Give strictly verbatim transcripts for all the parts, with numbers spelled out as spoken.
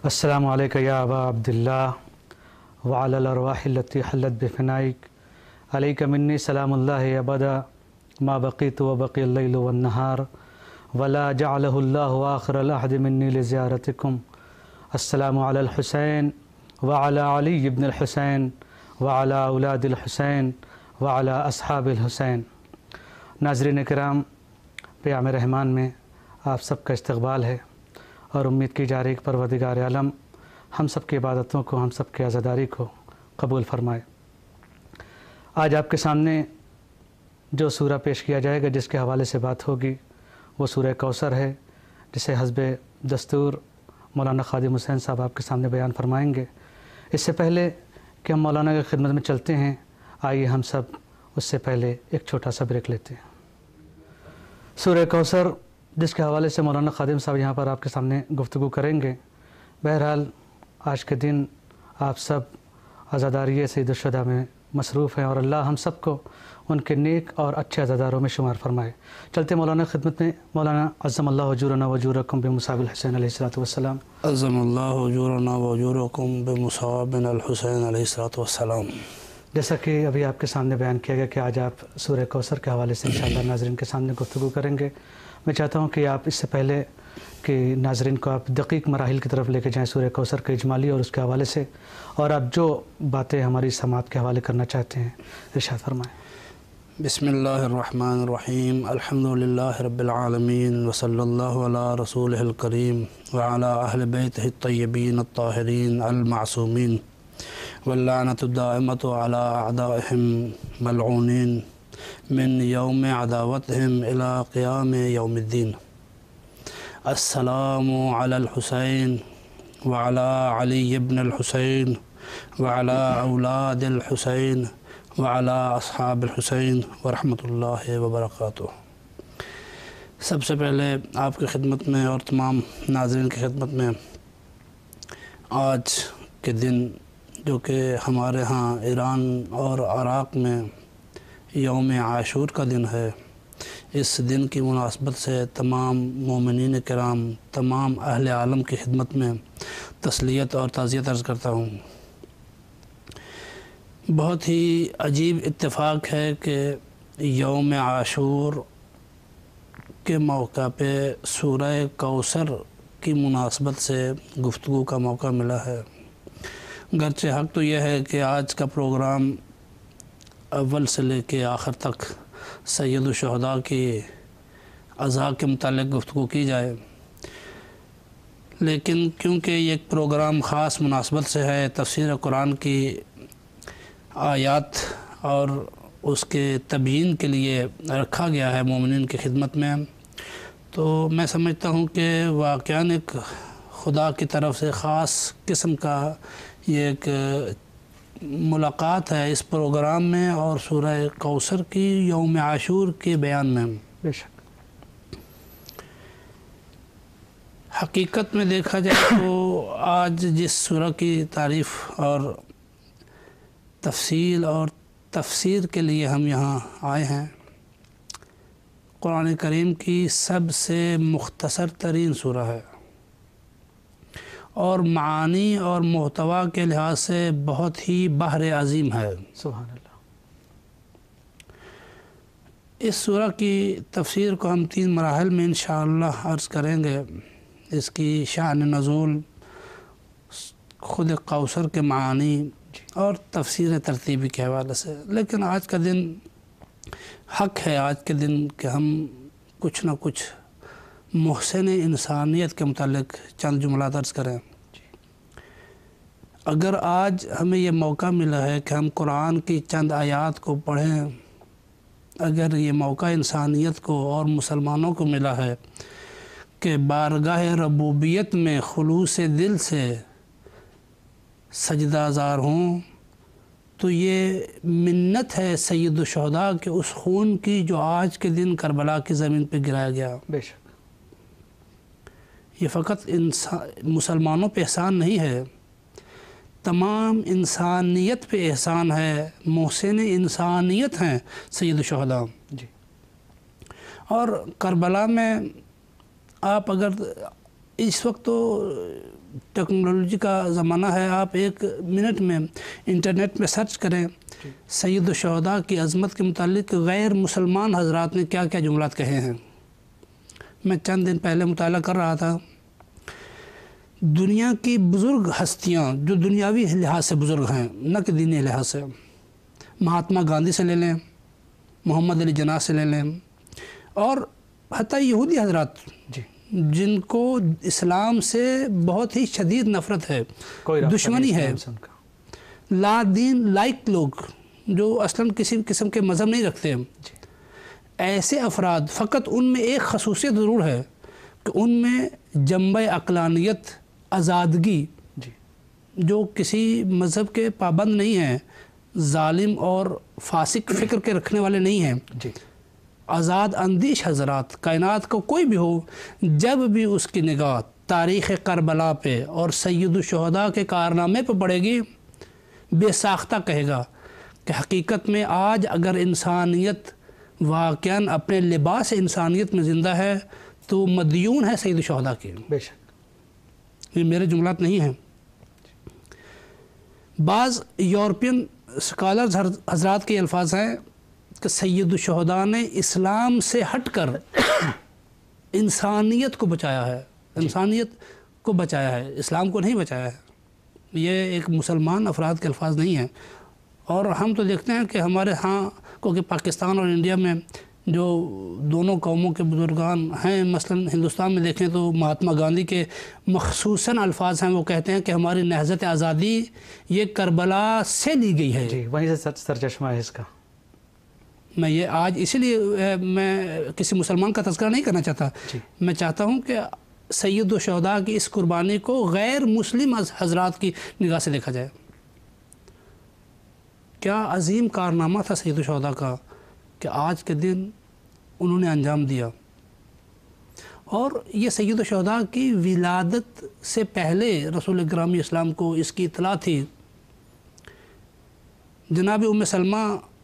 السلام علیکم یا ابا عبداللہ وعلی الارواح التی حلت بفنائک علیک منی سلام اللہ ابدا ما بقیت وبقی اللیل والنہار ولا جعلہ اللہ آخر العہد منی لزیارتکم السلام علی الحسین وعلی علی ابن الحسین وعلی اولاد الحسین وعلی اصحاب الحسین۔ ناظرین کرام، پیام رحمان میں آپ سب کا استقبال ہے اور امید کی جا رہی کہ پروردگار عالم ہم سب کی عبادتوں کو، ہم سب کی عزاداری کو قبول فرمائے۔ آج آپ کے سامنے جو سورہ پیش کیا جائے گا، جس کے حوالے سے بات ہوگی، وہ سورہ کوثر ہے، جسے حسب دستور مولانا خادم حسین صاحب آپ کے سامنے بیان فرمائیں گے۔ اس سے پہلے کہ ہم مولانا کی خدمت میں چلتے ہیں، آئیے ہم سب اس سے پہلے ایک چھوٹا سا بریک لیتے ہیں۔ سورہ کوثر، جس کے حوالے سے مولانا خادم صاحب یہاں پر آپ کے سامنے گفتگو کریں گے۔ بہرحال آج کے دن آپ سب عزاداری سید الشہداء میں مصروف ہیں اور اللہ ہم سب کو ان کے نیک اور اچھے عزاداروں میں شمار فرمائے۔ چلتے مولانا خدمت میں۔ مولانا عظم اللہ اجورنا واجورکم بمصاب الحسین علیہ الصلوۃ والسلام۔ عظم اللہ اجورنا واجورکم بمصاب الحسین علیہ الصلوۃ والسلام۔ جیسا کہ ابھی آپ کے سامنے بیان کیا گیا کہ آج آپ سورہ کوثر کے حوالے سے انشاءاللہ ناظرین کے سامنے گفتگو کریں گے۔ میں چاہتا ہوں کہ آپ اس سے پہلے کہ ناظرین کو آپ دقیق مراحل کی طرف لے کے جائیں سورہ کوثر کے اجمالی اور اس کے حوالے سے، اور آپ جو باتیں ہماری سماعت کے حوالے کرنا چاہتے ہیں ارشاد فرمائیں۔ بسم اللہ الرحمن الرحیم، الحمد للہ رب العالمین، وصلی اللہ علی رسولہ الکریم وعلی اہل بیتہ الطیبین الطاہرین المعصومین، واللعنۃ الدائمۃ علی اعدائہم ملعونین من یوم عداوتہم الی قیام یوم الدین۔ السلام علی الحسین وعلی علی ابن الحسین وعلی اولاد الحسین وعلی اصحاب الحسین ورحمۃ اللہ وبرکاتہ۔ سب سے پہلے آپ کی خدمت میں اور تمام ناظرین کی خدمت میں آج کے دن، جو کہ ہمارے ہاں ایران اور عراق میں یوم عاشور کا دن ہے، اس دن کی مناسبت سے تمام مومنین کرام، تمام اہل عالم کی خدمت میں تسلیت اور تعزیت عرض کرتا ہوں۔ بہت ہی عجیب اتفاق ہے کہ یوم عاشور کے موقع پہ سورہ کوثر کی مناسبت سے گفتگو کا موقع ملا ہے۔ گرچہ حق تو یہ ہے کہ آج کا پروگرام اول سے لے کے آخر تک سید الشہداء کی عزا کے متعلق گفتگو کی جائے، لیکن کیونکہ یہ ایک پروگرام خاص مناسبت سے ہے، تفسیر قرآن کی آیات اور اس کے تبیین کے لیے رکھا گیا ہے مومنین کی خدمت میں، تو میں سمجھتا ہوں کہ واقعاً ایک خدا کی طرف سے خاص قسم کا یہ ایک ملاقات ہے اس پروگرام میں اور سورہ کوثر کی یوم عاشور کے بیان میں۔ بے شک حقیقت میں دیکھا جائے تو آج جس سورہ کی تعریف اور تفصیل اور تفسیر کے لیے ہم یہاں آئے ہیں، قرآن کریم کی سب سے مختصر ترین سورہ ہے اور معانی اور محتوا کے لحاظ سے بہت ہی بحر عظیم ہے۔ سبحان اللہ۔ اس سورہ کی تفسیر کو ہم تین مراحل میں انشاءاللہ عرض کریں گے، اس کی شأن نزول، خود کوثر کے معانی اور تفسیر ترتیبی کے حوالے سے۔ لیکن آج کا دن حق ہے، آج کے دن کہ ہم کچھ نہ کچھ محسن انسانیت کے متعلق چند جملات عرض کریں۔ اگر آج ہمیں یہ موقع ملا ہے کہ ہم قرآن کی چند آیات کو پڑھیں، اگر یہ موقع انسانیت کو اور مسلمانوں کو ملا ہے کہ بارگاہ ربوبیت میں خلوص دل سے سجدہ زار ہوں، تو یہ منت ہے سید الشہداء کے اس خون کی جو آج کے دن کربلا کی زمین پہ گرایا گیا۔ بے شک یہ فقط انسان مسلمانوں پہ احسان نہیں ہے، تمام انسانیت پہ احسان ہے، محسن انسانیت ہیں سید الشہداء۔ جی۔ اور کربلا میں آپ اگر اس وقت تو ٹیکنالوجی کا زمانہ ہے، آپ ایک منٹ میں انٹرنیٹ میں سرچ کریں سید الشہداء کی عظمت کے متعلق غیر مسلمان حضرات نے کیا کیا جملات کہے ہیں۔ میں چند دن پہلے مطالعہ کر رہا تھا، دنیا کی بزرگ ہستیاں جو دنیاوی لحاظ سے بزرگ ہیں، نہ کہ دینی لحاظ سے، مہاتما گاندھی سے لے لیں، محمد علی جناح سے لے لیں، اور حتیٰ یہودی حضرات جی جن کو اسلام سے بہت ہی شدید نفرت ہے، کوئی رابطہ دشمنی نہیں ہے، اسلام سے ان کا۔ لا دین لائق لوگ جو اصلاً کسی قسم کے مذہب نہیں رکھتے، ایسے افراد، فقط ان میں ایک خصوصیت ضرور ہے کہ ان میں جنبہ عقلانیت، آزادگی، جی جو کسی مذہب کے پابند نہیں ہیں، ظالم اور فاسق فکر کے رکھنے والے نہیں ہیں، جی آزاد اندیش حضرات، کائنات کا کوئی بھی ہو، جب بھی اس کی نگاہ تاریخ کربلا پہ اور سید الشہداء کے کارنامے پہ پڑے گی، بے ساختہ کہے گا کہ حقیقت میں آج اگر انسانیت واقعاً اپنے لباس انسانیت میں زندہ ہے تو مدیون ہے سید الشہداء کی۔ بے شک یہ میرے جملات نہیں ہیں، بعض یورپین اسکالرز حضرات کے الفاظ ہیں کہ سید الشہداء نے اسلام سے ہٹ کر انسانیت کو بچایا ہے، انسانیت کو بچایا ہے، اسلام کو نہیں بچایا ہے۔ یہ ایک مسلمان افراد کے الفاظ نہیں ہیں، اور ہم تو دیکھتے ہیں کہ ہمارے ہاں کیونکہ پاکستان اور انڈیا میں جو دونوں قوموں کے بزرگان ہیں، مثلا ہندوستان میں دیکھیں تو مہاتما گاندھی کے مخصوصاً الفاظ ہیں، وہ کہتے ہیں کہ ہماری نہضت آزادی یہ کربلا سے لی گئی ہے۔ جی وہیں سے سر سرچشمہ ہے اس کا۔ میں یہ آج اسی لیے میں کسی مسلمان کا تذکرہ نہیں کرنا چاہتا، جی میں چاہتا ہوں کہ سید الشہداء کی اس قربانی کو غیر مسلم حضرات کی نگاہ سے دیکھا جائے۔ کیا عظیم کارنامہ تھا سید الشہداء کا کہ آج کے دن انہوں نے انجام دیا، اور یہ سید الشہداء کی ولادت سے پہلے رسول گرامی اسلام کو اس کی اطلاع تھی۔ جناب ام سلمہ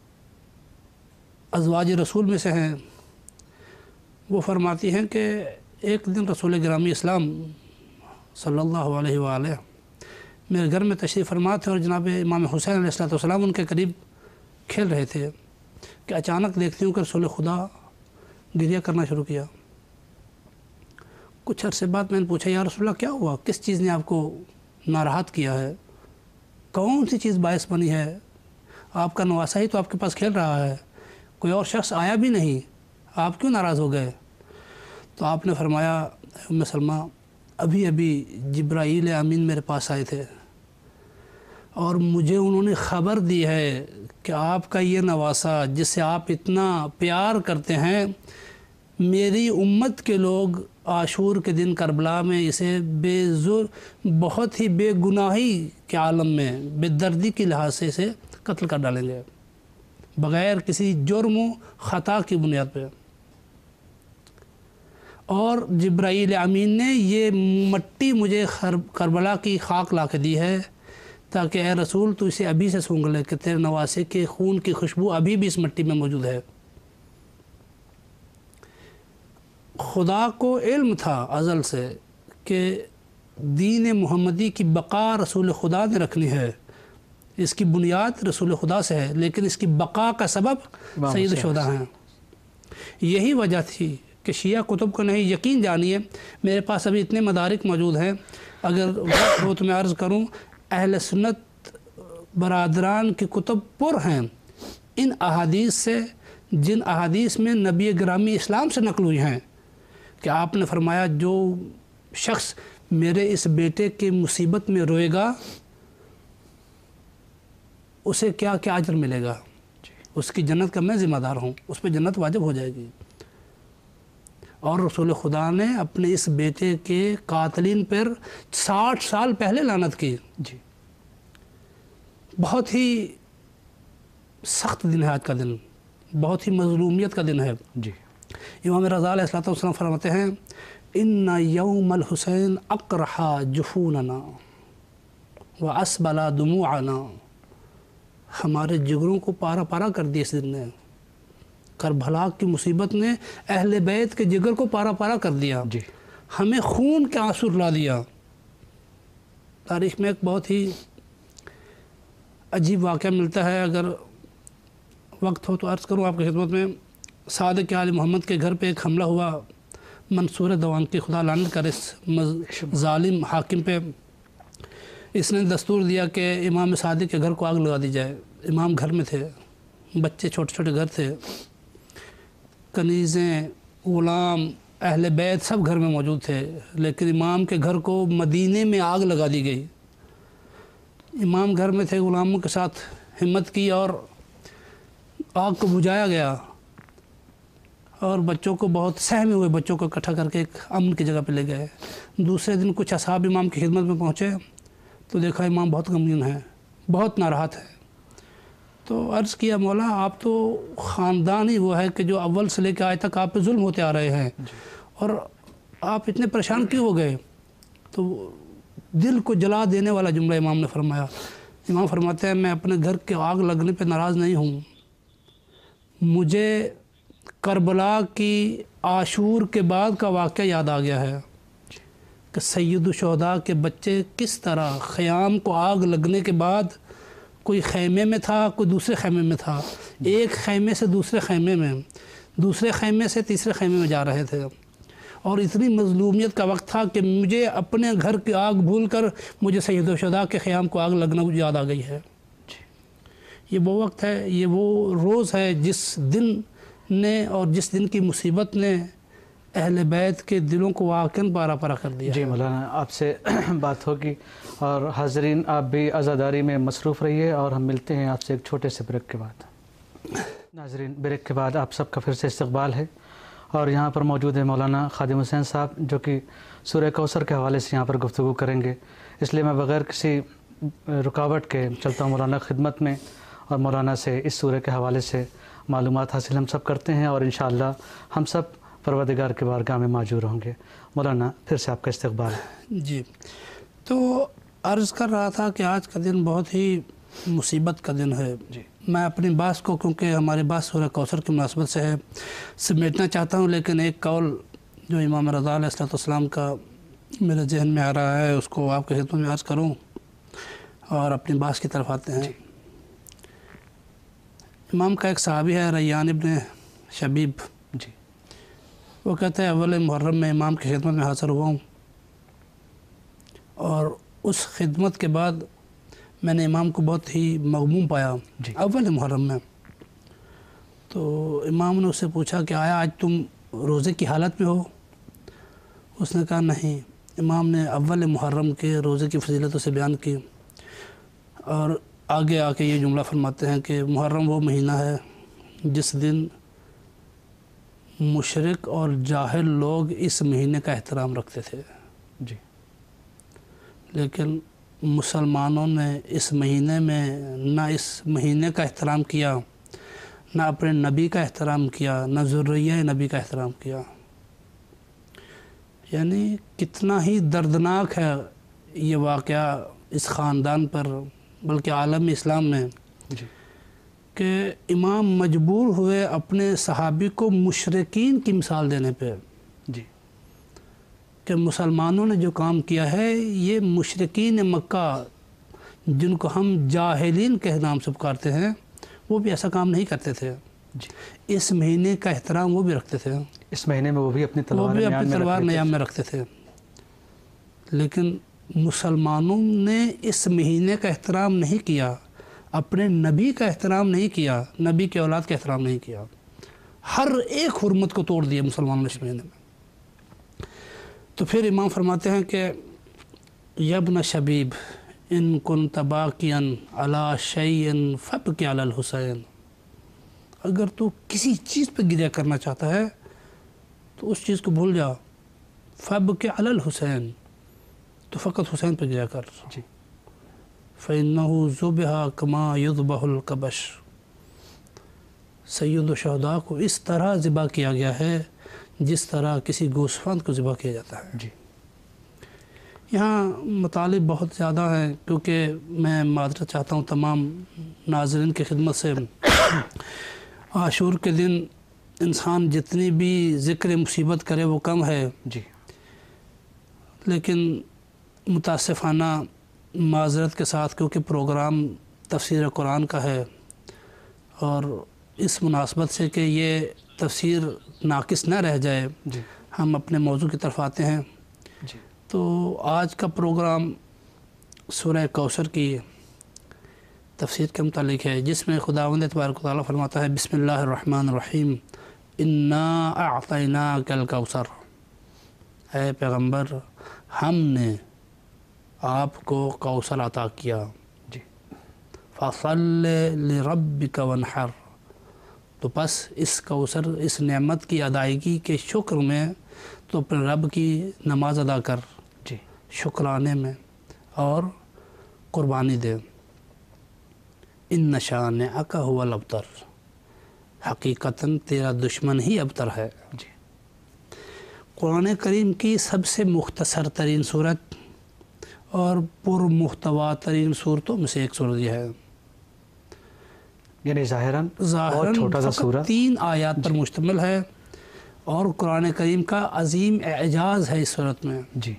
ازواج رسول میں سے ہیں، وہ فرماتی ہیں کہ ایک دن رسول گرامی اسلام صلی اللہ علیہ وآلہ میرے گھر میں تشریف فرما تھے، اور جناب امام حسین علیہ الصلوۃ والسلام ان کے قریب کھیل رہے تھے کہ اچانک دیکھتی ہوں کہ رسول خدا گریہ کرنا شروع کیا۔ کچھ عرصے بعد میں نے پوچھا یا رسول اللہ کیا ہوا، کس چیز نے آپ کو ناراحت کیا ہے، کون سی چیز باعث بنی ہے، آپ کا نواسا ہی تو آپ کے پاس کھیل رہا ہے، کوئی اور شخص آیا بھی نہیں، آپ کیوں ناراض ہو گئے؟ تو آپ نے فرمایا ام سلمہ ابھی ابھی جبرائیل امین میرے پاس آئے تھے، اور مجھے انہوں نے خبر دی ہے کہ آپ کا یہ نواسا جس سے آپ اتنا پیار کرتے ہیں، میری امت کے لوگ عاشور کے دن کربلا میں اسے بے ظلم بہت ہی بے گناہی کے عالم میں بے دردی کی لحاظ سے اسے قتل کر ڈالیں گے، بغیر کسی جرم و خطا کی بنیاد پہ۔ اور جبرائیل امین نے یہ مٹی مجھے کربلا کی خاک لا کے دی ہے تاکہ اے رسول تو اسے ابھی سے سونگھ لے کہ تیرے نواسے کے خون کی خوشبو ابھی بھی اس مٹی میں موجود ہے۔ خدا کو علم تھا ازل سے کہ دین محمدی کی بقا رسول خدا نے رکھنی ہے، اس کی بنیاد رسول خدا سے ہے، لیکن اس کی بقا کا سبب سید الشہداء ہیں۔ یہی وجہ تھی کہ شیعہ کتب کو نہیں، یقین جانیے میرے پاس ابھی اتنے مدارک موجود ہیں، اگر وقت ہو تو میں عرض کروں، اہل سنت برادران کی کتب پر ہیں ان احادیث سے، جن احادیث میں نبی گرامی اسلام سے نقل ہوئی ہیں کہ آپ نے فرمایا جو شخص میرے اس بیٹے کی مصیبت میں روئے گا اسے کیا کیا اجر ملے گا، اس کی جنت کا میں ذمہ دار ہوں، اس پہ جنت واجب ہو جائے گی۔ اور رسول خدا نے اپنے اس بیٹے کے قاتلین پر ساٹھ سال پہلے لعنت کی۔ جی بہت ہی سخت دن ہے آج کا دن، بہت ہی مظلومیت کا دن ہے۔ جی امام رضا علیہ الصلوۃ والسلام فرماتے ہیں ان یوم الحسین اقرح جفوننا واسبل دموعنا، ہمارے جگروں کو پارا پارا کر دیا اس دن نے، کربلا کی مصیبت نے اہل بیت کے جگر کو پارا پارا کر دیا، جی ہمیں خون کے آنسو رلا دیا۔ تاریخ میں ایک بہت ہی عجیب واقعہ ملتا ہے، اگر وقت ہو تو عرض کروں آپ کی خدمت میں۔ صادق آل محمد کے گھر پہ ایک حملہ ہوا، منصور دوان کی خدا لعنت کر اس ظالم حاکم پہ۔ اس نے دستور دیا کہ امام صادق کے گھر کو آگ لگا دی جائے۔ امام گھر میں تھے، بچے چھوٹے چھوٹے گھر تھے، کنیزیں، غلام، اہل بیت سب گھر میں موجود تھے، لیکن امام کے گھر کو مدینے میں آگ لگا دی گئی۔ امام گھر میں تھے، غلاموں کے ساتھ ہمت کی اور آگ کو بجھایا گیا، اور بچوں کو بہت سہمے ہوئے بچوں کو اکٹھا کر کے ایک امن کی جگہ پہ لے گئے۔ دوسرے دن کچھ اصحاب امام کی خدمت میں پہنچے تو دیکھا امام بہت غمگین ہے، بہت ناراحت ہے۔ تو عرض کیا مولا آپ تو خاندان ہی وہ ہے کہ جو اول سے لے کے آج تک آپ پہ ظلم ہوتے آ رہے ہیں، اور آپ اتنے پریشان کیوں ہو گئے؟ تو دل کو جلا دینے والا جملہ امام نے فرمایا۔ امام فرماتے ہیں میں اپنے گھر کے آگ لگنے پہ ناراض نہیں ہوں، مجھے کربلا کی عاشور کے بعد کا واقعہ یاد آ گیا ہے کہ سید الشہداء کے بچے کس طرح خیام کو آگ لگنے کے بعد کوئی خیمے میں تھا، کوئی دوسرے خیمے میں تھا، ایک خیمے سے دوسرے خیمے میں، دوسرے خیمے سے تیسرے خیمے میں جا رہے تھے، اور اتنی مظلومیت کا وقت تھا کہ مجھے اپنے گھر کی آگ بھول کر مجھے سید الشہداء کے خیام کو آگ لگنا یاد آ گئی ہے۔ یہ وہ وقت ہے، یہ وہ روز ہے جس دن نے اور جس دن کی مصیبت نے اہل بیت کے دلوں کو واقعاً پارا پارا کر دیا۔ جی مولانا آپ سے بات ہوگی، اور حاضرین آپ بھی عزاداری میں مصروف رہیے، اور ہم ملتے ہیں آپ سے ایک چھوٹے سے بریک کے بعد۔ ناظرین بریک کے بعد آپ سب کا پھر سے استقبال ہے، اور یہاں پر موجود ہے مولانا خادم حسین صاحب جو کہ سورہ کوثر کے حوالے سے یہاں پر گفتگو کریں گے، اس لیے میں بغیر کسی رکاوٹ کے چلتا ہوں مولانا خدمت میں، اور مولانا سے اس سورہ کے حوالے سے معلومات حاصل ہم سب کرتے ہیں، اور انشاءاللہ ہم سب پروردگار کے بارگاہ میں معجور ہوں گے۔ مولانا پھر سے آپ کا استقبال ہے۔ جی، تو عرض کر رہا تھا کہ آج کا دن بہت ہی مصیبت کا دن ہے۔ جی، میں اپنی بات کو، کیونکہ ہماری بات سورہ کوثر کی مناسبت سے ہے، سمیٹنا چاہتا ہوں، لیکن ایک قول جو امام رضا علیہ الصلوۃ والسلام کا میرے ذہن میں آ رہا ہے اس کو آپ کے خدمت میں عرض کروں، اور اپنی بات کی طرف آتے ہیں۔ امام کا ایک صحابی ہے ریان ابن شبیب، جی، وہ کہتا ہے اول محرم میں امام کی خدمت میں حاضر ہوا ہوں، اور اس خدمت کے بعد میں نے امام کو بہت ہی مغموم پایا، جی، اول محرم میں۔ تو امام نے اس سے پوچھا کہ آیا آج تم روزے کی حالت میں ہو؟ اس نے کہا نہیں۔ امام نے اول محرم کے روزے کی فضیلتوں سے بیان کی، اور آگے آ کے یہ جملہ فرماتے ہیں کہ محرم وہ مہینہ ہے جس دن مشرک اور جاہل لوگ اس مہینے کا احترام رکھتے تھے، جی، لیکن مسلمانوں نے اس مہینے میں نہ اس مہینے کا احترام کیا، نہ اپنے نبی کا احترام کیا، نہ ذریہ نبی کا احترام کیا۔ یعنی کتنا ہی دردناک ہے یہ واقعہ اس خاندان پر، بلکہ عالم اسلام میں، جی، کہ امام مجبور ہوئے اپنے صحابی کو مشرکین کی مثال دینے پہ، جی، کہ مسلمانوں نے جو کام کیا ہے یہ مشرکین مکہ جن کو ہم جاہلین کے نام سے پکارتے ہیں وہ بھی ایسا کام نہیں کرتے تھے۔ جی، اس مہینے کا احترام وہ بھی رکھتے تھے، اس مہینے میں وہ بھی اپنی وہ تلوار بھی اپنی تلوار نیام میں رکھتے تھے، لیکن مسلمانوں نے اس مہینے کا احترام نہیں کیا، اپنے نبی کا احترام نہیں کیا، نبی کے اولاد کا احترام نہیں کیا، ہر ایک حرمت کو توڑ دیا مسلمانوں نے اس مہینے میں۔ تو پھر امام فرماتے ہیں کہ یا ابن شبیب ان کنت باقیا علی شیء فابکی علی الحسین، اگر تو کسی چیز پہ گریہ کرنا چاہتا ہے تو اس چیز کو بھول جا، فابکی علی الحسین، تو فقط حسین پہ گریہ کر، جی، فَإِنَّهُ ذُبِحَ كَمَا يُذْبَحُ الْكَبَشُ، سید الشہداء کو اس طرح ذبح کیا گیا ہے جس طرح کسی گوسفند کو ذبح کیا جاتا ہے۔ جی، یہاں مطالب بہت زیادہ ہیں، کیونکہ میں معذرت چاہتا ہوں تمام ناظرین کی خدمت سے۔ عاشور کے دن انسان جتنی بھی ذکر مصیبت کرے وہ کم ہے، جی، لیکن متاسفانہ معذرت کے ساتھ کیونکہ پروگرام تفسیر قرآن کا ہے اور اس مناسبت سے کہ یہ تفسیر ناقص نہ رہ جائے جی ہم اپنے موضوع کی طرف آتے ہیں. جی تو آج کا پروگرام سورہ کوثر کی تفسیر کے متعلق ہے، جس میں خداوند تبارک و تعالیٰ فرماتا ہے بسم اللہ الرحمن الرحیم انا اعطیناک الکوثر. اے پیغمبر ہم نے آپ کو کوثر عطا کیا. جی فصل لربک وانحر، تو بس اس کوثر اس نعمت کی ادائیگی کے شکر میں تو اپنے رب کی نماز ادا کر، جی شکرانے میں، اور قربانی دے. ان شانئک ھو الابتر، حقیقتاً تیرا دشمن ہی ابتر ہے. جی قرآن کریم کی سب سے مختصر ترین صورت اور پر محتوا ترین صورتوں میں سے ایک صورت یہ ہے. یعنی ظاہراً ظاہراً چھوٹا سا فقط سورہ، تین آیات پر مشتمل ہے اور قرآن کریم کا عظیم اعجاز ہے اس صورت میں. جی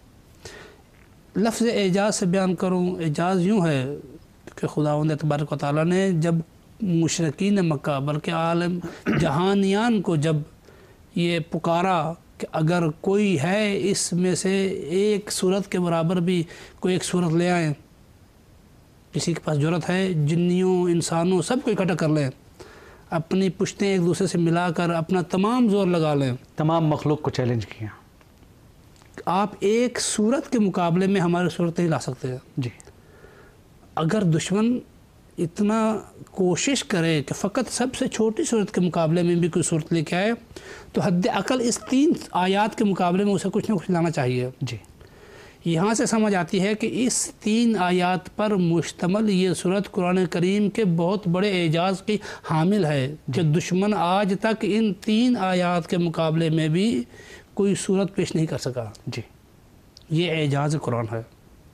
لفظ اعجاز سے بیان کروں، اعجاز یوں ہے کہ خداوند تبارک و تعالیٰ نے جب مشرکین مکہ بلکہ عالم جہانیان کو جب یہ پکارا کہ اگر کوئی ہے اس میں سے ایک صورت کے برابر بھی کوئی ایک صورت لے آئیں، کسی کے پاس جرأت ہے، جنیوں انسانوں سب کو اکٹھا کر لیں، اپنی پشتیں ایک دوسرے سے ملا کر اپنا تمام زور لگا لیں، تمام مخلوق کو چیلنج کیا. آپ ایک صورت کے مقابلے میں ہماری صورت نہیں لا سکتے ہیں. جی اگر دشمن اتنا کوشش کرے کہ فقط سب سے چھوٹی صورت کے مقابلے میں بھی کوئی صورت لے کے آئے تو حد اقل اس تین آیات کے مقابلے میں اسے کچھ نہ کچھ لانا چاہیے. جی یہاں سے سمجھ آتی ہے کہ اس تین آیات پر مشتمل یہ صورت قرآن کریم کے بہت بڑے اعجاز کی حامل ہے کہ دشمن آج تک ان تین آیات کے مقابلے میں بھی کوئی صورت پیش نہیں کر سکا. جی یہ اعجاز قرآن ہے.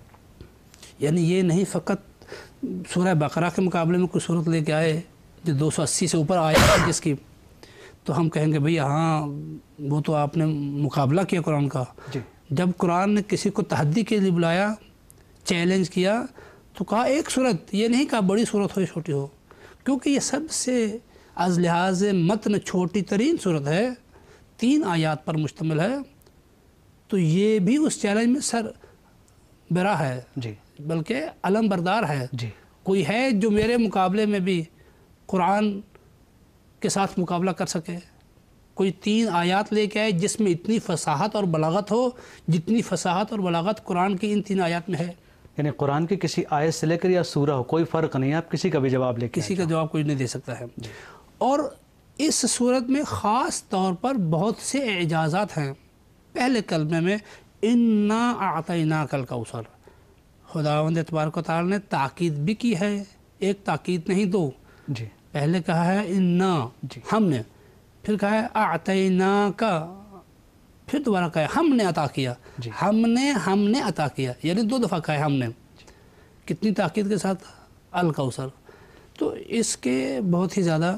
یعنی یہ نہیں فقط سورہ بقرہ کے مقابلے میں کوئی صورت لے کے آئے جو دو سو اسی سے اوپر آیا ہے جس کی، تو ہم کہیں گے بھئی ہاں وہ تو آپ نے مقابلہ کیا قرآن کا. جی جب قرآن نے کسی کو تحدی کے لیے بلایا، چیلنج کیا، تو کہا ایک صورت، یہ نہیں کہا بڑی صورت ہو یا چھوٹی ہو، کیونکہ یہ سب سے از لحاظ متن چھوٹی ترین صورت ہے، تین آیات پر مشتمل ہے، تو یہ بھی اس چیلنج میں سر برا ہے، جی بلکہ علم بردار ہے. جی کوئی ہے جو میرے مقابلے میں بھی قرآن کے ساتھ مقابلہ کر سکے؟ کوئی تین آیات لے کے آئے جس میں اتنی فصاحت اور بلاغت ہو جتنی فصاحت اور بلاغت قرآن کی ان تین آیات میں ہے. یعنی قرآن کی کسی آیت سے لے کر یا سورہ ہو کوئی فرق نہیں ہے، آپ کسی کا بھی جواب لے کے کسی کا جواب کوئی نہیں دے سکتا ہے. جی. اور اس صورت میں خاص طور پر بہت سے اعجازات ہیں. پہلے کلمے میں انا اعطیناک الکوثر، خداوند تبارک و تعالی نے تاکید بھی کی ہے، ایک تاکید نہیں دو. جی پہلے کہا ہے انا، جی. ہم نے، پھر کہا ہے اعطیناک، پھر دوبارہ کہا ہے ہم نے عطا کیا. جی. ہم نے ہم نے عطا کیا، یعنی دو دفعہ کہا ہے ہم نے. کتنی تاکید کے ساتھ الکوثر. تو اس کے بہت ہی زیادہ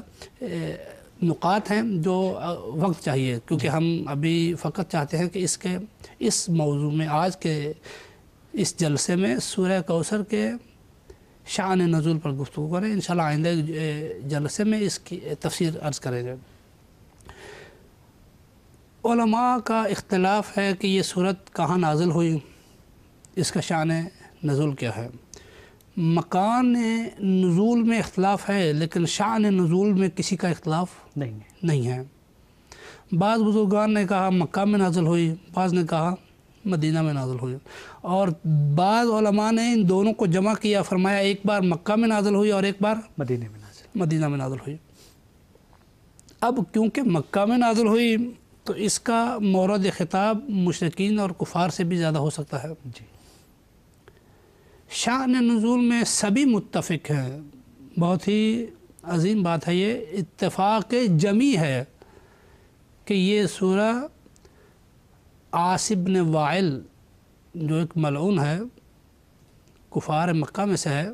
نقاط ہیں جو وقت چاہیے، کیونکہ ہم ابھی فقط چاہتے ہیں کہ اس کے اس موضوع میں آج کے اس جلسے میں سورہ کوثر کے شان نزول پر گفتگو کریں. انشاءاللہ آئندہ جلسے میں اس کی تفسیر عرض کریں گے. علماء کا اختلاف ہے کہ یہ صورت کہاں نازل ہوئی، اس کا شان نزول کیا ہے. مکان نزول میں اختلاف ہے لیکن شان نزول میں کسی کا اختلاف نہیں نہیں ہے. بعض بزرگان نے کہا مکہ میں نازل ہوئی، بعض نے کہا مدینہ میں نازل ہوئی، اور بعض علماء نے ان دونوں کو جمع کیا، فرمایا ایک بار مکہ میں نازل ہوئی اور ایک بار مدینہ میں نازل مدینہ میں نازل ہوئی. اب کیونکہ مکہ میں نازل ہوئی تو اس کا مورد خطاب مشرکین اور کفار سے بھی زیادہ ہو سکتا ہے. جی. شان نزول میں سبھی متفق ہیں، بہت ہی عظیم بات ہے، یہ اتفاق جمی ہے کہ یہ سورہ عاص بن وائل جو ایک ملعون ہے، کفار مکہ میں سے ہے،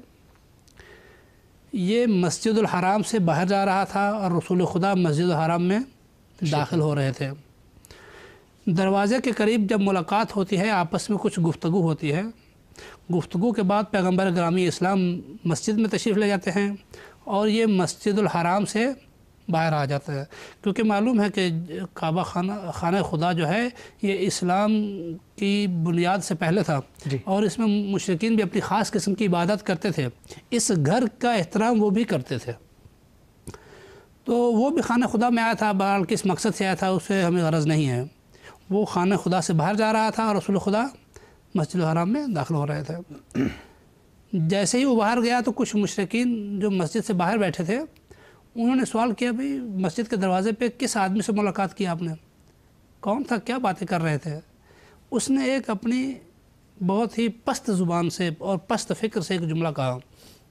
یہ مسجد الحرام سے باہر جا رہا تھا اور رسول خدا مسجد الحرام میں داخل ہو رہے تھے. دروازے کے قریب جب ملاقات ہوتی ہے، آپس میں کچھ گفتگو ہوتی ہے، گفتگو کے بعد پیغمبر گرامی اسلام مسجد میں تشریف لے جاتے ہیں اور یہ مسجد الحرام سے باہر آ جاتا ہے، کیونکہ معلوم ہے کہ کعبہ خانہ خانہ خدا جو ہے یہ اسلام کی بنیاد سے پہلے تھا جی اور اس میں مشرکین بھی اپنی خاص قسم کی عبادت کرتے تھے، اس گھر کا احترام وہ بھی کرتے تھے، تو وہ بھی خانہ خدا میں آیا تھا، بہرحال کس مقصد سے آیا تھا اس سے ہمیں غرض نہیں ہے، وہ خانہ خدا سے باہر جا رہا تھا اور رسول خدا مسجد الحرام میں داخل ہو رہے تھے۔ جیسے ہی وہ باہر گیا تو کچھ مشرکین جو مسجد سے باہر بیٹھے تھے انہوں نے سوال کیا، بھئی مسجد کے دروازے پہ کس آدمی سے ملاقات کی آپ نے، کون تھا، کیا باتیں کر رہے تھے؟ اس نے ایک اپنی بہت ہی پست زبان سے اور پست فکر سے ایک جملہ کہا،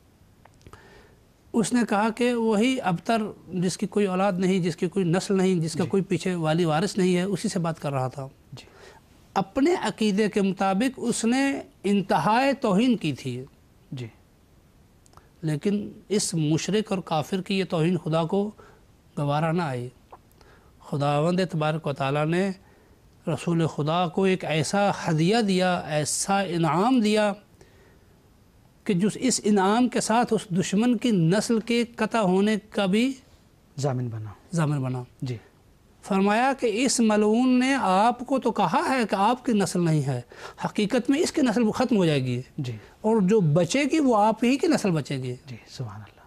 اس نے کہا کہ وہی ابتر جس کی کوئی اولاد نہیں، جس کی کوئی نسل نہیں، جس کا کوئی پیچھے والی وارث نہیں ہے، اسی سے بات کر رہا تھا۔ جی اپنے عقیدے کے مطابق اس نے انتہائی توہین کی تھی، جی لیکن اس مشرک اور کافر کی یہ توہین خدا کو گوارا نہ آئی۔ خداوند تبارک و تعالیٰ نے رسول خدا کو ایک ایسا ہدیہ دیا، ایسا انعام دیا کہ جو اس انعام کے ساتھ اس دشمن کی نسل کے قطع ہونے کا بھی ضامن بنا ضامن بنا۔ جی فرمایا کہ اس ملعون نے آپ کو تو کہا ہے کہ آپ کی نسل نہیں ہے، حقیقت میں اس کی نسل ختم ہو جائے گی جی اور جو بچے گی وہ آپ ہی کی نسل بچے گی۔ جی سبحان اللہ۔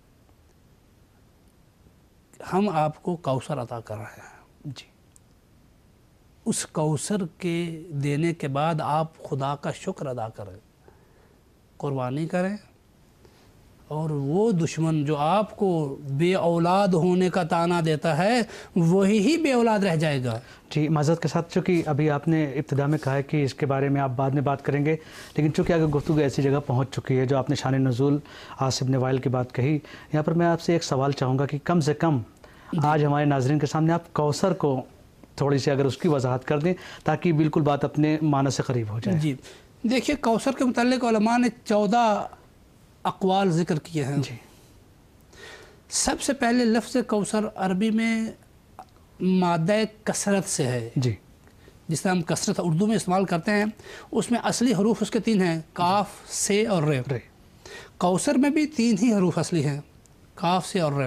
ہم آپ کو کوثر عطا کر رہے ہیں، جی اس کوثر کے دینے کے بعد آپ خدا کا شکر ادا کریں، قربانی کریں، اور وہ دشمن جو آپ کو بے اولاد ہونے کا طعنہ دیتا ہے وہی ہی بے اولاد رہ جائے گا۔ جی معذرت کے ساتھ، چونکہ ابھی آپ نے ابتدا میں کہا ہے کہ اس کے بارے میں آپ بعد میں بات کریں گے، لیکن چونکہ اگر گفتگو ایسی جگہ پہنچ چکی ہے جو آپ نے شان نزول عاص بن وائل کی بات کہی، یہاں پر میں آپ سے ایک سوال چاہوں گا کہ کم سے کم آج ہمارے ناظرین کے سامنے آپ کوثر کو تھوڑی سی اگر اس کی وضاحت کر دیں تاکہ بالکل بات اپنے معنی سے قریب ہو جائے۔ جی دیکھیے، کوثر کے متعلق علماء نے چودہ اقوال ذکر کیے ہیں۔ جی سب سے پہلے لفظ کوثر عربی میں مادہ کثرت سے ہے، جی جس طرح ہم کثرت اردو میں استعمال کرتے ہیں، اس میں اصلی حروف اس کے تین ہیں، کاف، سے اور رے۔ رے کوثر میں بھی تین ہی حروف اصلی ہیں، کاف، سے اور رے۔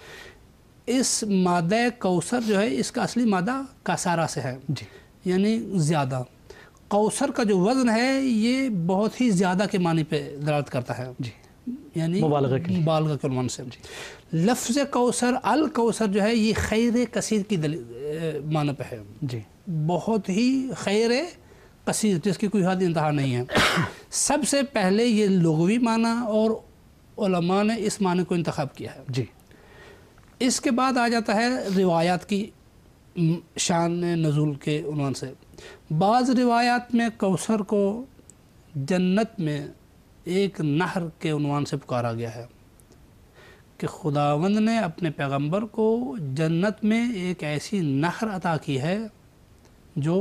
اس مادہ کوثر جو ہے اس کا اصلی مادہ کسارہ سے ہے، جی یعنی زیادہ۔ کوثر کا جو وزن ہے یہ بہت ہی زیادہ کے معنی پہ دلالت کرتا ہے، جی یعنی مبالغہ کے لیے۔ مبالغہ کے عنوان سے۔ لفظ کوثر الکوثر جو ہے یہ خیر کثیر کی معنی پہ ہے، جی بہت ہی خیر کثیر جس کی کوئی حد انتہا نہیں ہے۔ سب سے پہلے یہ لغوی معنی اور علماء نے اس معنی کو انتخاب کیا ہے۔ جی اس کے بعد آ جاتا ہے روایات کی شان نزول کے عنوان سے۔ بعض روایات میں کوثر کو جنت میں ایک نہر کے عنوان سے پکارا گیا ہے کہ خداوند نے اپنے پیغمبر کو جنت میں ایک ایسی نہر عطا کی ہے جو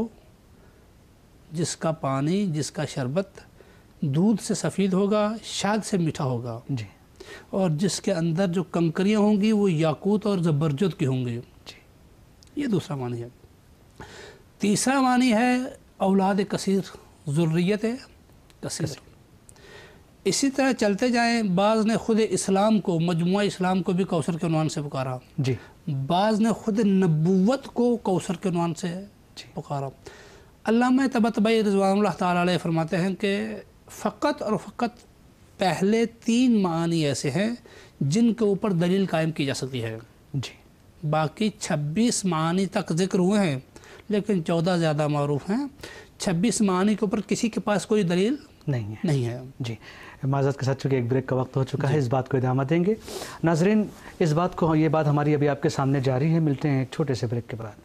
جس کا پانی، جس کا شربت دودھ سے سفید ہوگا، شاد سے میٹھا ہوگا، جی اور جس کے اندر جو کنکریاں ہوں گی وہ یاقوت اور زبرجد کی ہوں گی۔ جی یہ دوسرا معنی ہے۔ تیسرا معنی ہے اولاد کثیر، ذریت کثیر۔ اسی طرح چلتے جائیں، بعض نے خود اسلام کو، مجموعہ اسلام کو بھی کوثر کے عنوان سے پکارا، جی بعض نے خود نبوت کو کوثر کے عنوان سے پکارا۔ علامہ طباطبائی رضوان اللہ تعالیٰ علیہ فرماتے ہیں کہ فقط اور فقط پہلے تین معانی ایسے ہیں جن کے اوپر دلیل قائم کی جا سکتی ہے، جی باقی چھبیس معانی تک ذکر ہوئے ہیں لیکن چودہ زیادہ معروف ہیں۔ چھبیس معانی کے اوپر کسی کے پاس کوئی دلیل نہیں ہے نہیں ہے۔ جی معذرت کے ساتھ، چونکہ ایک بریک کا وقت ہو چکا ہے، اس بات کو ادامہ دیں گے۔ ناظرین اس بات کو، یہ بات ہماری ابھی آپ کے سامنے جاری ہے، ملتے ہیں ایک چھوٹے سے بریک کے بعد۔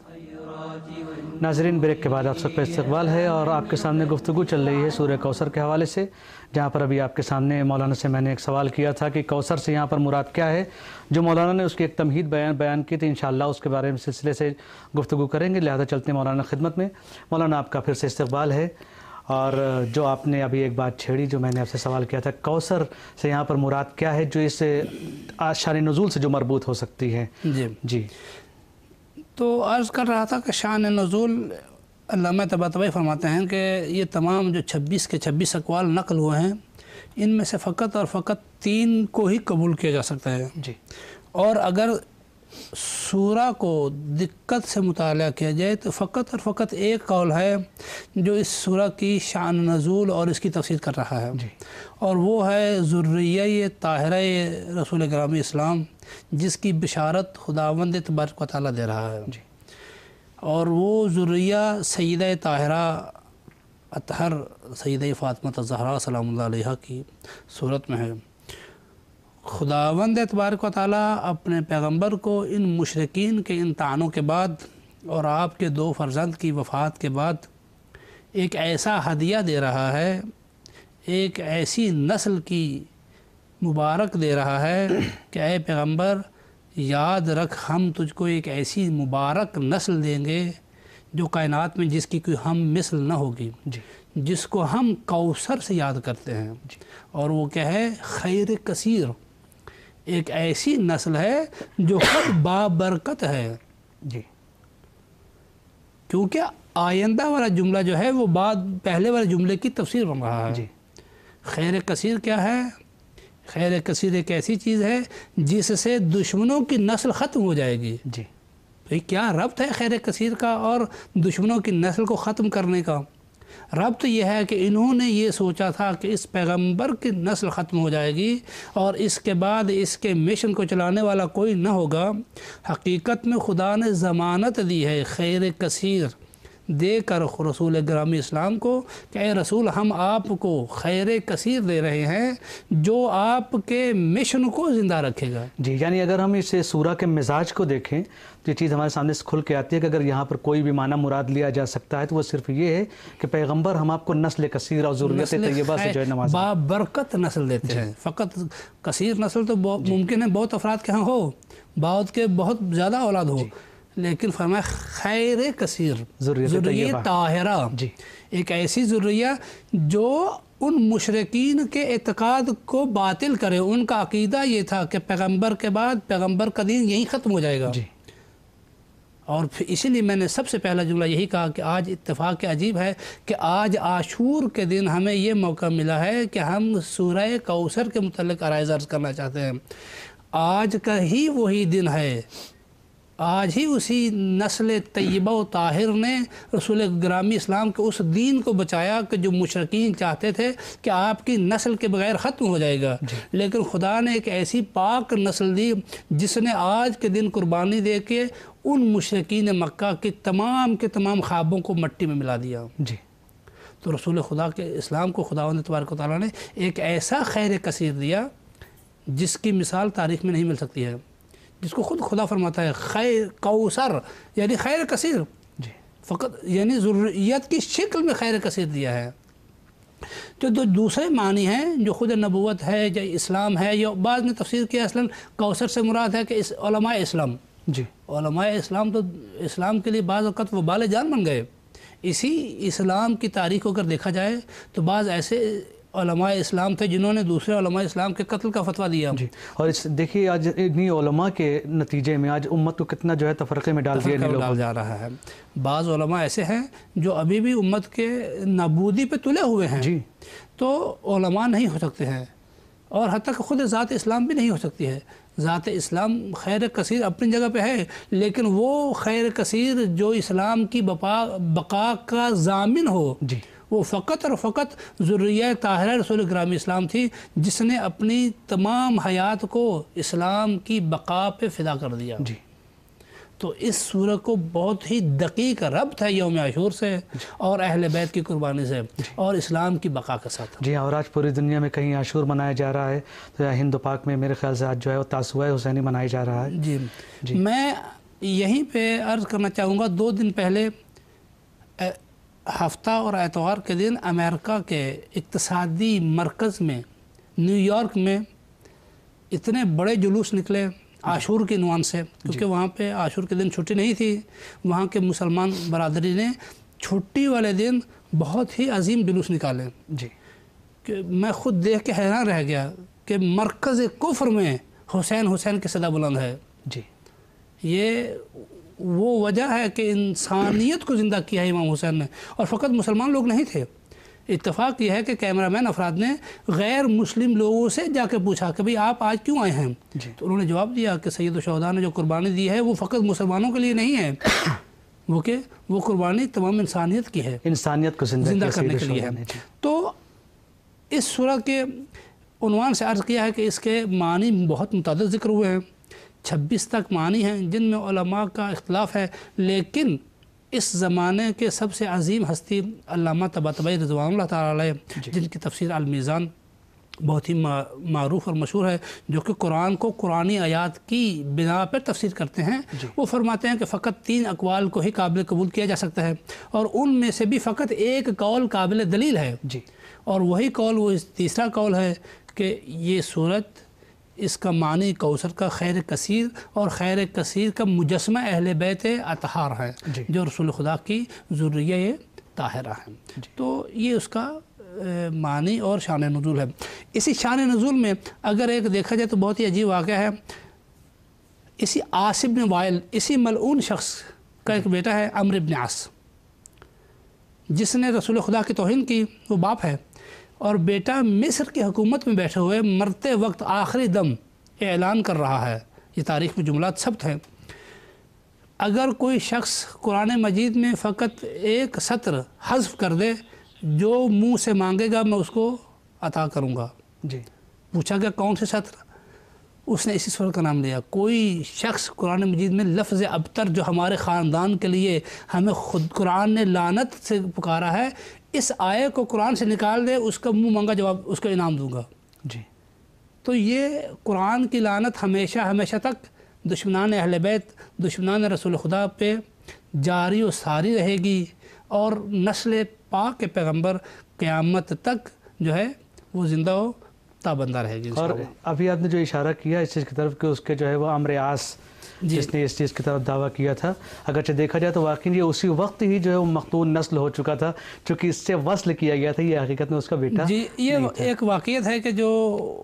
ناظرین بریک کے بعد آپ سب کا استقبال ہے اور آپ کے سامنے گفتگو چل رہی ہے سورہ کوثر کے حوالے سے، جہاں پر ابھی آپ کے سامنے مولانا سے میں نے ایک سوال کیا تھا کہ کوثر سے یہاں پر مراد کیا ہے، جو مولانا نے اس کی ایک تمہید بیان بیان کی تھی، انشاءاللہ اس کے بارے میں سلسلے سے گفتگو کریں گے، لہذا چلتے ہیں مولانا خدمت میں۔ مولانا آپ کا پھر سے استقبال ہے، اور جو آپ نے ابھی ایک بات چھیڑی، جو میں نے آپ سے سوال کیا تھا، کوثر سے یہاں پر مراد کیا ہے جو اس شان نزول سے جو مربوط ہو سکتی ہے؟ جی جی تو عرض کر رہا تھا کہ شان نزول علامہ طباطبائی فرماتے ہیں کہ یہ تمام جو چھبیس کے چھبیس اقوال نقل ہوئے ہیں ان میں سے فقط اور فقط تین کو ہی قبول کیا جا سکتا ہے جی اور اگر سورہ کو دقت سے مطالعہ کیا جائے تو فقط اور فقط ایک قول ہے جو اس سورہ کی شان نزول اور اس کی تفسیر کر رہا ہے جی اور وہ ہے ذریہ طاہرہ رسول گرامی اسلام جس کی بشارت خداوند تبارک و تعالیٰ دے رہا ہے جی اور وہ ذریہ سیدہ طاہرہ اطہر سیدہ فاطمہ الزہرا سلام اللہ علیہا کی صورت میں ہے۔ خداوند تبارک و تعالیٰ اپنے پیغمبر کو ان مشرکین کے ان طعنوں کے بعد اور آپ کے دو فرزند کی وفات کے بعد ایک ایسا ہدیہ دے رہا ہے، ایک ایسی نسل کی مبارک دے رہا ہے کہ اے پیغمبر یاد رکھ ہم تجھ کو ایک ایسی مبارک نسل دیں گے جو کائنات میں جس کی کوئی ہم مثل نہ ہوگی، جی جس کو ہم کوثر سے یاد کرتے ہیں اور وہ کیا ہے خیر کثیر، ایک ایسی نسل ہے جو خود بابرکت ہے، جی کیونکہ آئندہ والا جملہ جو ہے وہ بعد پہلے والے جملے کی تفسیر بن رہا ہے۔ جی خیر کثیر کیا ہے؟ خیر کثیر ایک ایسی چیز ہے جس سے دشمنوں کی نسل ختم ہو جائے گی۔ جی بھئی کیا ربط ہے خیر کثیر کا اور دشمنوں کی نسل کو ختم کرنے کا؟ ربط یہ ہے کہ انہوں نے یہ سوچا تھا کہ اس پیغمبر کی نسل ختم ہو جائے گی اور اس کے بعد اس کے مشن کو چلانے والا کوئی نہ ہوگا۔ حقیقت میں خدا نے ضمانت دی ہے خیر کثیر دے کر رسول گرامی اسلام کو کہ اے رسول ہم آپ کو خیر کثیر دے رہے ہیں جو آپ کے مشن کو زندہ رکھے گا۔ جی یعنی اگر ہم اس سورہ کے مزاج کو دیکھیں تو یہ چیز ہمارے سامنے سے کھل کے آتی ہے کہ اگر یہاں پر کوئی بھی معنی مراد لیا جا سکتا ہے تو وہ صرف یہ ہے کہ پیغمبر ہم آپ کو نسل کثیر اور ذریت طیبہ سے جو ہے نوازیں، بابرکت نسل دیتے ہیں۔ فقط کثیر نسل تو ممکن ہے بہت افراد کے ہاں ہو، بعض کے بہت زیادہ اولاد ہو، لیکن فرمایا خیر کثیر ذریہ طاہرہ، ایک ایسی ذریہ جو ان مشرکین کے اعتقاد کو باطل کرے۔ ان کا عقیدہ یہ تھا کہ پیغمبر کے بعد پیغمبر کا دین یہی ختم ہو جائے گا، اور پھر اسی لیے میں نے سب سے پہلا جملہ یہی کہا کہ آج اتفاق عجیب ہے کہ آج عاشور کے دن ہمیں یہ موقع ملا ہے کہ ہم سورہ کوثر کے متعلق عرائض عرض کرنا چاہتے ہیں۔ آج کا ہی وہی دن ہے، آج ہی اسی نسل طیبہ و طاہر نے رسول گرامی اسلام کے اس دین کو بچایا کہ جو مشرکین چاہتے تھے کہ آپ کی نسل کے بغیر ختم ہو جائے گا، لیکن خدا نے ایک ایسی پاک نسل دی جس نے آج کے دن قربانی دے کے ان مشرکین مکہ کے تمام کے تمام خوابوں کو مٹی میں ملا دیا۔ جی تو رسول خدا کے اسلام کو خداوند تبارک و تعالیٰ نے ایک ایسا خیر کثیر دیا جس کی مثال تاریخ میں نہیں مل سکتی ہے، جس کو خود خدا فرماتا ہے خیر کوثر یعنی خیر کثیر، جی فقط یعنی ذریت کی شکل میں خیر کثیر دیا ہے۔ جو دو دوسرے معنی ہیں جو خود نبوت ہے یا اسلام ہے، یا بعض نے تفسیر کیا اصلاً کوثر سے مراد ہے کہ اس علماء اسلام، جی علماء اسلام تو اسلام کے لیے بعض اوقات وہ بال جان بن گئے۔ اسی اسلام کی تاریخ کو اگر دیکھا جائے تو بعض ایسے علماء اسلام تھے جنہوں نے دوسرے علماء اسلام کے قتل کا فتویٰ دیا۔ جی اور اس دیکھیے آج انہی علماء کے نتیجے میں آج امت کو کتنا جو ہے تفرقے میں ڈال دیا ڈال جا رہا ہے۔ بعض علماء ایسے ہیں جو ابھی بھی امت کے نابودی پہ تلے ہوئے ہیں، جی تو علماء نہیں ہو سکتے ہیں، اور حتیٰ کہ خود ذات اسلام بھی نہیں ہو سکتی ہے۔ ذات اسلام خیر کثیر اپنی جگہ پہ ہے، لیکن وہ خیر کثیر جو اسلام کی بقا بقا کا ضامن ہو، جی وہ فقط اور فقط ذریہ طاہرہ رسول گرامی اسلام تھی جس نے اپنی تمام حیات کو اسلام کی بقا پہ فدا کر دیا۔ جی تو اس سورہ کو بہت ہی دقیق ربط ہے یوم عاشور سے اور اہل بیت کی قربانی سے اور اسلام کی بقا کے ساتھ۔ جی اور آج پوری دنیا میں کہیں عاشور منایا جا رہا ہے، تو ہند و پاک میں میرے خیال سے آج جو ہے وہ تاسوعہ حسینی منایا جا رہا ہے۔ جی جی میں یہیں پہ عرض کرنا چاہوں گا، دو دن پہلے ہفتہ اور اتوار کے دن امریکہ کے اقتصادی مرکز میں نیو یارک میں اتنے بڑے جلوس نکلے عاشور کے عنوان سے، کیونکہ وہاں پہ عاشور کے دن چھٹی نہیں تھی۔ وہاں کے مسلمان برادری نے چھٹی والے دن بہت ہی عظیم جلوس نکالے، جی کہ میں خود دیکھ کے حیران رہ گیا کہ مرکز کفر میں حسین حسین کی صدا بلند ہے۔ جی یہ وہ وجہ ہے کہ انسانیت کو زندہ کیا ہے امام حسین نے، اور فقط مسلمان لوگ نہیں تھے۔ اتفاق یہ ہے کہ کیمرہ مین افراد نے غیر مسلم لوگوں سے جا کے پوچھا کہ بھئی آپ آج کیوں آئے ہیں؟ جی تو انہوں نے جواب دیا کہ سید الشہداء نے جو قربانی دی ہے وہ فقط مسلمانوں کے لیے نہیں ہے، وہ کہ وہ قربانی تمام انسانیت کی ہے، انسانیت کو زندہ, زندہ کیا کرنے سید کے لیے ہے۔ الشہداء نے۔ جی تو اس سورہ کے عنوان سے عرض کیا ہے کہ اس کے معنی بہت متعدد ذکر ہوئے ہیں، چھبیس تک معنی ہیں جن میں علماء کا اختلاف ہے، لیکن اس زمانے کے سب سے عظیم ہستی علامہ طباطبائی رضوان اللہ تعالیٰ علیہ، جن کی تفسیر المیزان بہت ہی معروف اور مشہور ہے، جو کہ قرآن کو قرآنی آیات کی بنا پر تفسیر کرتے ہیں، وہ فرماتے ہیں کہ فقط تین اقوال کو ہی قابل قبول کیا جا سکتا ہے، اور ان میں سے بھی فقط ایک قول قابل دلیل ہے، جی اور وہی قول وہ تیسرا قول ہے کہ یہ صورت اس کا معنی کوثر کا خیر کثیر اور خیر کثیر کا مجسمہ اہل بیت اطہار ہے، جی جو رسول خدا کی ذریہ طاہرہ ہیں۔ تو یہ اس کا معنی اور شان نزول ہے۔ اسی شان نزول میں اگر ایک دیکھا جائے تو بہت ہی عجیب واقعہ ہے، اسی عاصم بن وائل، اسی ملعون شخص کا ایک بیٹا ہے عمرو بن عاص، جس نے رسول خدا کی توہین کی، وہ باپ ہے، اور بیٹا مصر کی حکومت میں بیٹھے ہوئے مرتے وقت آخری دم اعلان کر رہا ہے، یہ تاریخ میں جملات ثبت ہیں، اگر کوئی شخص قرآن مجید میں فقط ایک سطر حذف کر دے، جو منہ سے مانگے گا میں اس کو عطا کروں گا۔ جی پوچھا گیا کون سے سطر؟ اس نے اسی سورت کا نام لیا۔ کوئی شخص قرآن مجید میں لفظ ابتر جو ہمارے خاندان کے لیے ہمیں خود قرآن نے لعنت سے پکارا ہے، اس آیے کو قرآن سے نکال دے، اس کا منہ مانگا جواب اس کا انعام دوں گا۔ جی تو یہ قرآن کی لعنت ہمیشہ ہمیشہ تک دشمنان اہل بیت، دشمنان رسول خدا پہ جاری و ساری رہے گی، اور نسل پاک کے پیغمبر قیامت تک جو ہے وہ زندہ و تابندہ رہے گی۔ اور ابھی آپ نے جو اشارہ کیا اس چیز کی طرف کہ اس کے جو ہے وہ عمرو عاص جس نے اس چیز کی طرف دعویٰ کیا تھا، اگرچہ دیکھا جائے تو واقعی یہ اسی وقت ہی جو ہے وہ مختون نسل ہو چکا تھا، چونکہ اس سے وصل کیا گیا تھا، یہ حقیقت میں اس کا بیٹا جی یہ ایک واقعیت ہے کہ جو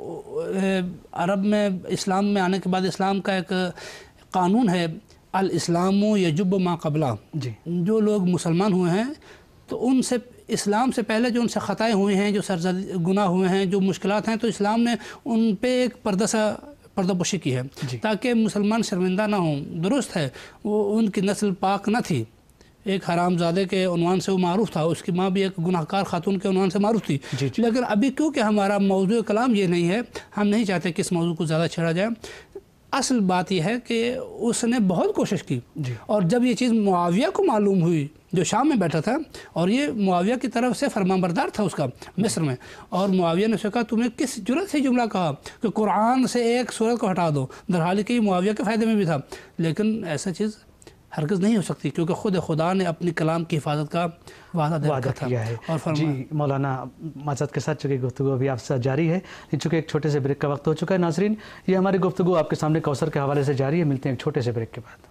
عرب میں اسلام میں آنے کے بعد اسلام کا ایک قانون ہے، الاسلام یجب ما قبلہ، جی جو لوگ مسلمان ہوئے ہیں تو ان سے اسلام سے پہلے جو ان سے خطائیں ہوئے ہیں، جو سرزد گناہ ہوئے ہیں، جو مشکلات ہیں، تو اسلام نے ان پہ ایک پردہ سا پردہ پوشی کی ہے تاکہ مسلمان شرمندہ نہ ہوں۔ درست ہے وہ ان کی نسل پاک نہ تھی، ایک حرام زادے کے عنوان سے وہ معروف تھا، اس کی ماں بھی ایک گناہ کار خاتون کے عنوان سے معروف تھی، لیکن ابھی کیونکہ ہمارا موضوع کلام یہ نہیں ہے، ہم نہیں چاہتے کہ اس موضوع کو زیادہ چھیڑا جائے۔ اصل بات یہ ہے کہ اس نے بہت کوشش کی، اور جب یہ چیز معاویہ کو معلوم ہوئی جو شام میں بیٹھا تھا، اور یہ معاویہ کی طرف سے فرمانبردار تھا اس کا مصر میں، اور معاویہ نے کہا تمہیں کس جرأت سے جملہ کہا کہ قرآن سے ایک سورت کو ہٹا دو، در حال کہ یہ معاویہ کے فائدے میں بھی تھا، لیکن ایسا چیز ہرگز نہیں ہو سکتی کیونکہ خود خدا نے اپنی کلام کی حفاظت کا وعدہ دے رکھا تھا اور فرمایا۔ جی مولانا معذرت کے ساتھ چونکہ گفتگو ابھی آپ سے جاری ہے، چونکہ ایک چھوٹے سے بریک کا وقت ہو چکا ہے۔ ناظرین یہ ہماری گفتگو آپ کے سامنے کوثر کے حوالے سے جاری ہے، ملتے ہیں ایک چھوٹے سے بریک کے بعد۔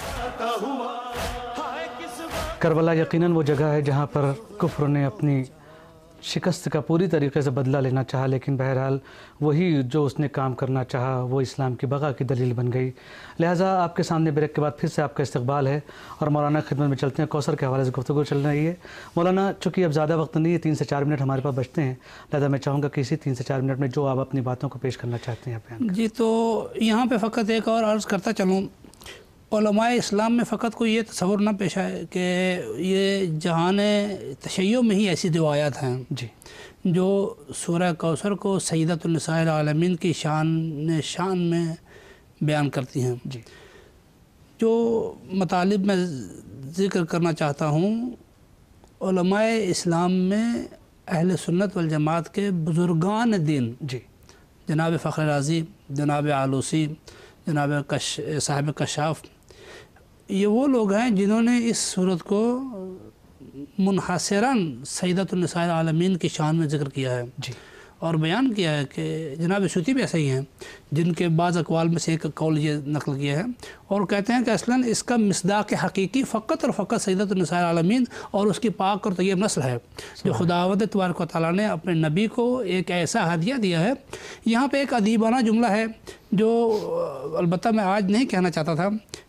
کربلا یقیناً وہ جگہ ہے جہاں پر کفر نے اپنی شکست کا پوری طریقے سے بدلہ لینا چاہا، لیکن بہرحال وہی جو اس نے کام کرنا چاہا وہ اسلام کی بقا کی دلیل بن گئی۔ لہٰذا آپ کے سامنے بریک کے بعد پھر سے آپ کا استقبال ہے، اور مولانا خدمت میں چلتے ہیں۔ کوثر کے حوالے سے گفتگو چل رہی ہے۔ مولانا چونکہ اب زیادہ وقت نہیں ہے، تین سے چار منٹ ہمارے پاس بچتے ہیں، لہٰذا میں چاہوں گا کہ اسی تین سے چار منٹ میں جو آپ اپنی باتوں کو پیش کرنا چاہتے ہیں بیان کریں۔ جی تو یہاں پہ فقط ایک اور عرض کرتا چلوں، علماء اسلام میں فقط کوئی یہ تصور نہ پیش آئے کہ یہ جہان تشیع میں ہی ایسی روایات ہیں جی جو سورہ کوثر کو سیدۃ النساء العالمین کی شان شان میں بیان کرتی ہیں۔ جی جو مطالب میں ذکر کرنا چاہتا ہوں، علماء اسلام میں اہل سنت والجماعت کے بزرگان دین، جی جناب فخر رازی، جناب آلوسی، جناب کش صاحب کشاف، یہ وہ لوگ ہیں جنہوں نے اس صورت کو منحصراً سیدۃ النساء العالمین کی شان میں ذکر کیا ہے، جی اور بیان کیا ہے کہ جناب سیوطی بھی ایسے ہی ہیں جن کے بعض اقوال میں سے ایک قول یہ نقل کیا ہے، اور کہتے ہیں کہ اصلاً اس کا مصداق حقیقی فقط اور فقط سیدۃ النساء العالمین اور اس کی پاک اور طیب نسل ہے، جو خداوند تبارک و تعالیٰ نے اپنے نبی کو ایک ایسا ہدیہ دیا ہے۔ یہاں پہ ایک ادیبانہ جملہ ہے جو البتہ میں آج نہیں کہنا چاہتا تھا،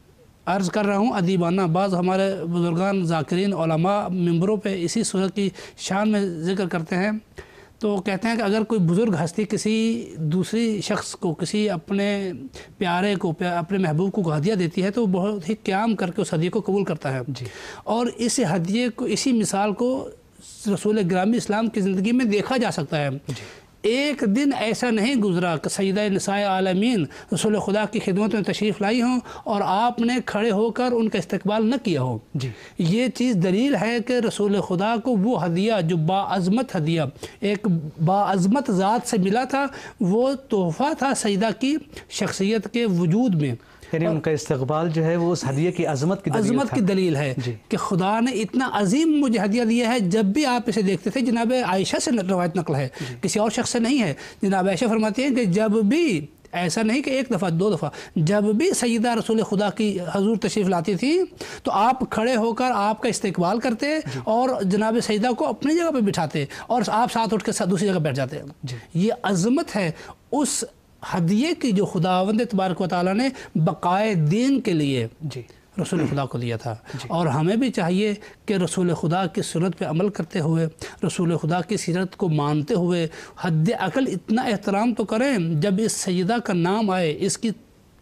عرض کر رہا ہوں ادیبانہ، بعض ہمارے بزرگان ذاکرین علماء ممبروں پہ اسی صورت کی شان میں ذکر کرتے ہیں، تو کہتے ہیں کہ اگر کوئی بزرگ ہستی کسی دوسری شخص کو، کسی اپنے پیارے کو، اپنے محبوب کو ہدیہ دیتی ہے تو وہ بہت ہی قیام کر کے اس ہدیے کو قبول کرتا ہے جی اور اس ہدیے کو، اسی مثال کو رسول گرامی اسلام کی زندگی میں دیکھا جا سکتا ہے۔ ایک دن ایسا نہیں گزرا کہ سیدہ نساء عالمین رسول خدا کی خدمت میں تشریف لائی ہوں اور آپ نے کھڑے ہو کر ان کا استقبال نہ کیا ہو۔ جی یہ چیز دلیل ہے کہ رسول خدا کو وہ ہدیہ جو باعظمت ہدیہ ایک باعظمت ذات سے ملا تھا، وہ تحفہ تھا سیدہ کی شخصیت کے وجود میں، یعنی ان کا استقبال جو ہے وہ اس ہدیے کی عظمت کی دلیل عظمت تھا۔ کی دلیل ہے جی کہ خدا نے اتنا عظیم مجھے ہدیہ دیا ہے۔ جب بھی آپ اسے دیکھتے تھے، جناب عائشہ سے روایت نقل ہے، کسی اور شخص سے نہیں ہے، جناب عائشہ فرماتی ہیں کہ جب بھی، ایسا نہیں کہ ایک دفعہ دو دفعہ، جب بھی سیدہ رسول خدا کی حضور تشریف لاتی تھی تو آپ کھڑے ہو کر آپ کا استقبال کرتے اور جناب سیدہ کو اپنی جگہ پہ بٹھاتے اور آپ ساتھ اٹھ کے دوسری جگہ بیٹھ جاتے۔ یہ عظمت ہے اس ہدیے کی جو خداوند تبارک و تعالیٰ نے بقائے دین کے لیے جی رسول خدا کو دیا تھا۔ اور ہمیں بھی چاہیے کہ رسول خدا کی سنت پہ عمل کرتے ہوئے، رسول خدا کی سیرت کو مانتے ہوئے حد عقل اتنا احترام تو کریں، جب اس سیدہ کا نام آئے، اس کی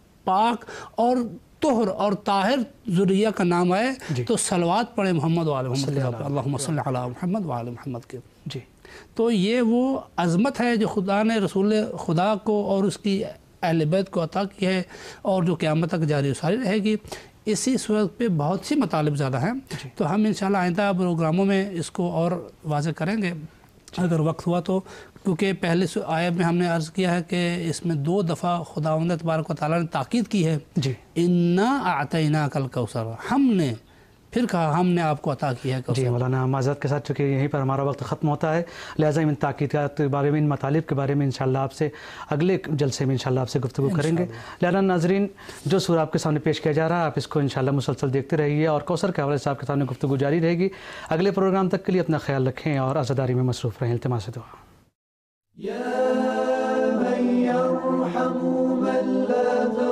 پاک اور طہر اور طاہر ذریہ کا نام آئے تو صلوات پڑھیں محمد و آل محمد، اللہم صلی علی محمد و آل محمد کے۔ جی تو یہ وہ عظمت ہے جو خدا نے رسول خدا کو اور اس کی اہل بیت کو عطا کی ہے اور جو قیامت تک جاری و ساری رہے گی۔ اسی صورت پہ بہت سی مطالب زیادہ ہیں، تو ہم انشاءاللہ آئندہ پروگراموں میں اس کو اور واضح کریں گے اگر وقت ہوا تو، کیونکہ پہلے آیت میں ہم نے عرض کیا ہے کہ اس میں دو دفعہ خداوند تبارک و تعالیٰ نے تاکید کی ہے، جی انا اعطیناک الکوثر، ہم نے پھر کہا ہم نے آپ کو عطا کیا ہے۔ جی مولانا معذرت کے ساتھ، چونکہ یہیں پر ہمارا وقت ختم ہوتا ہے، لہٰذا ان تاکیدات کے بارے میں، ان مطالب کے بارے میں انشاءاللہ آپ سے اگلے جلسے میں انشاءاللہ آپ سے گفتگو کریں گے۔ لہٰذا ناظرین، جو سورہ آپ کے سامنے پیش کیا جا رہا ہے، آپ اس کو انشاءاللہ مسلسل دیکھتے رہیے اور کوثر کے حوالے سے آپ کے سامنے گفتگو جاری رہے گی۔ اگلے پروگرام تک کے لیے اپنا خیال رکھیں اور عزاداری میں مصروف رہیں۔ التماس دعا۔